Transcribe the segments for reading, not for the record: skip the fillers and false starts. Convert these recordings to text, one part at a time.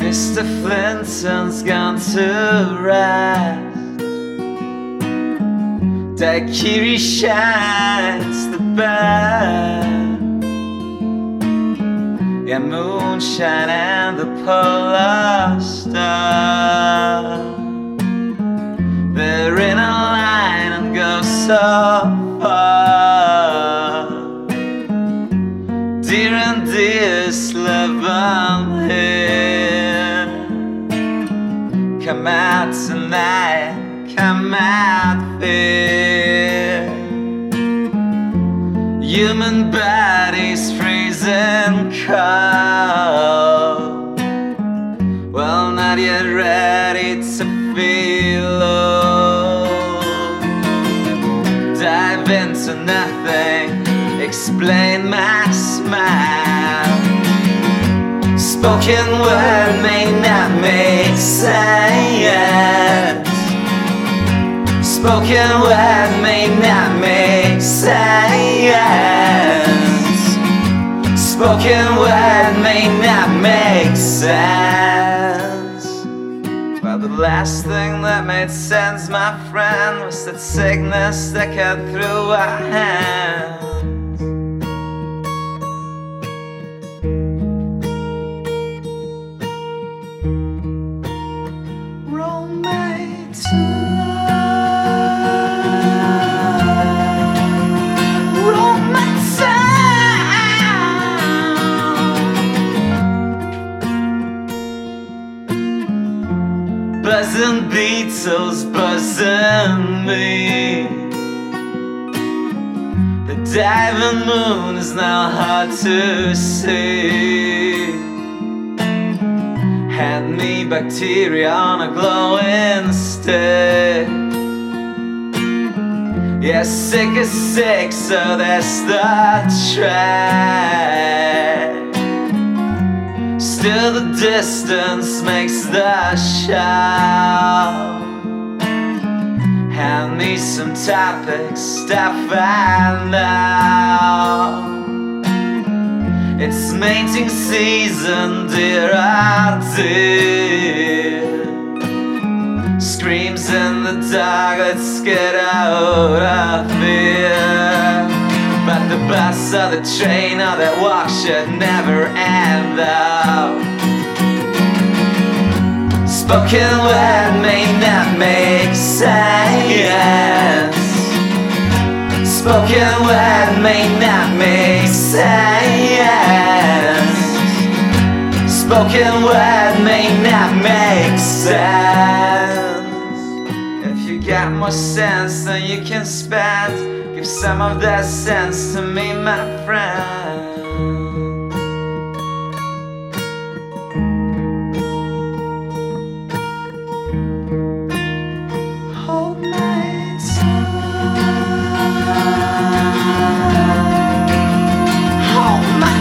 Mr. Flinton's gone to rest. Daiquiri shines the best. Yeah, moonshine and the polar star. They're in a line and go so far. Dear and dearest love, I'm here. Come out tonight, come out here. Human bodies freezing cold. Well, not yet ready to feel old. Dive into nothing, explain my smile. Spoken word may not make sense. Spoken word may not make sense. Spoken word may not make sense. But the last thing that made sense, my friend, was that sickness that cut through our hands. Buzzing Beatles, buzzing me. The diving moon is now hard to see. Hand me bacteria on a glowing stick. Yeah, sick is sick, so that's the track. Still the distance makes the show. Hand me some topics, stuff I know. It's mating season, dear, oh dear. Screams in the dark, let's get out of here. But the bus or the train or that walk should never end though. Spoken word may not make sense. Spoken word may not make sense. Spoken word may not make sense. If you got more sense than you can spend, give some of that sense to me, my friend. Hold my tongue. Hold my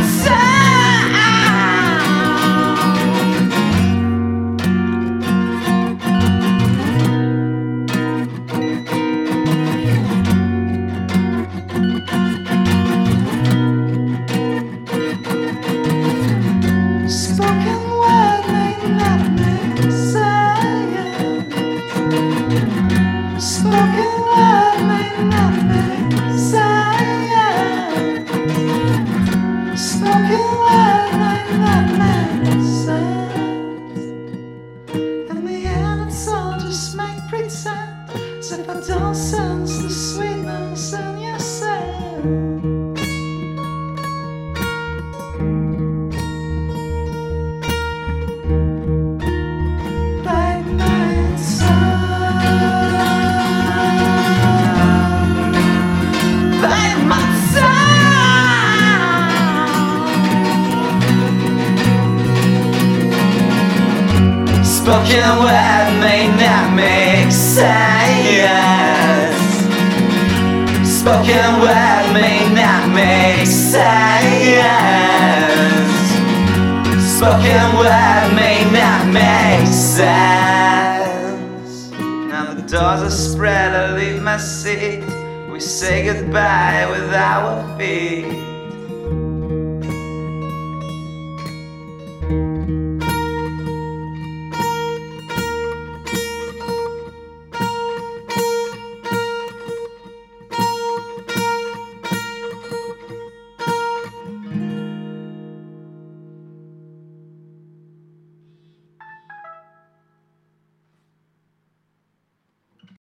if I don't sense the sweetness in yourself. Bite my tongue. Bite my tongue. Spoken word may not make sense. Spoken word may not make sense. Spoken word may not make sense. Now the doors are spread, I leave my seat. We say goodbye with our feet.